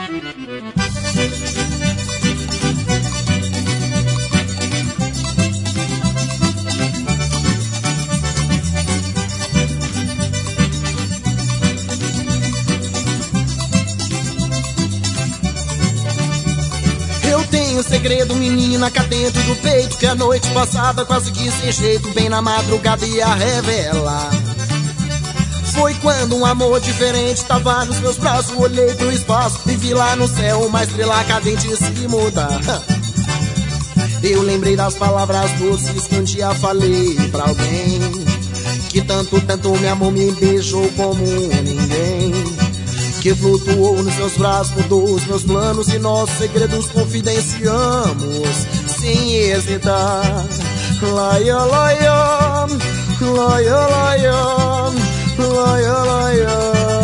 Tenho segredo, menina, cá dentro do peito, que a noite passada quase que sem jeito, bem na madrugada ia revelar. Foi quando um amor diferente tava nos meus braços, olhei pro espaço e vi lá no céu uma estrela cadente se mudar. Eu lembrei das palavras doces que um dia falei pra alguém, que tanto me amou, me beijou como ninguém, que flutuou nos seus braços, mudou os meus planos e nossos segredos confidenciamos sem hesitar. Laia, laia, laia, laia, laia, laia.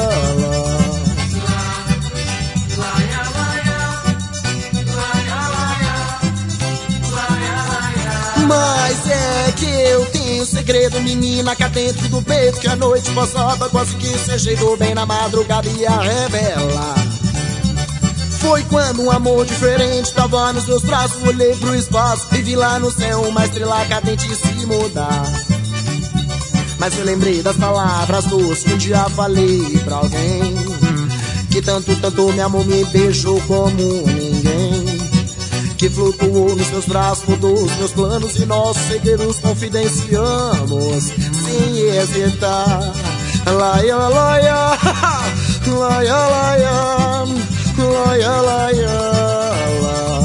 Mas é que eu tenho segredo, menina, cá dentro do peito, que a noite passada quase que sem jeito, bem na madrugada ia revelar. Foi quando um amor diferente tava nos meus braços, olhei pro espaço e vi lá no céu uma estrela cadente se mudar. Mas eu lembrei das palavras doces que um dia falei pra alguém, que tanto me amou, me beijou como ninguém, que flutuou nos seus braços, mudou os meus planos e nossos segredos confidenciamos sem hesitar. Laia, laia, laia, laia, laia, laia.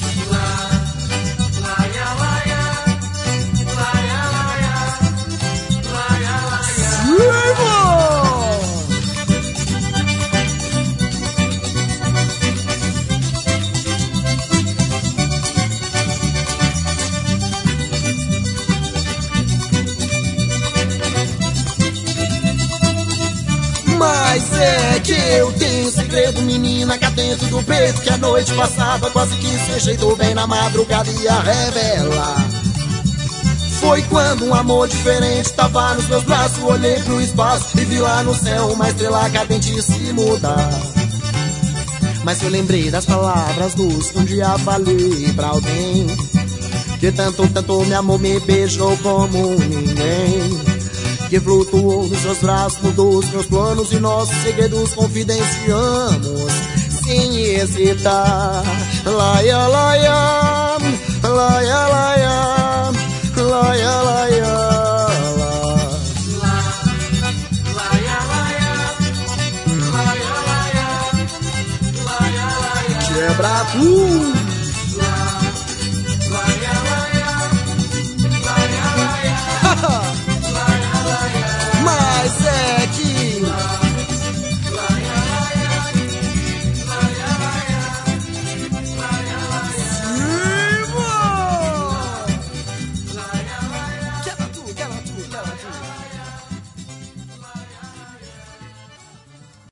Mas é que eu tenho segredo, menina, cá dentro do peito, que a noite passada quase que sem jeito, bem na madrugada ia revelar. Foi quando um amor diferente tava nos meus braços, olhei pro espaço e vi lá no céu uma estrela cadente se mudar. Mas eu lembrei das palavras doces que um dia falei pra alguém, que tanto me amou, me beijou como ninguém, que flutuou nos seus braços, mudou os meus planos e nossos segredos confidenciamos sem hesitar. Laia, laia, laia, laia, laia, laia. Quebra tudo.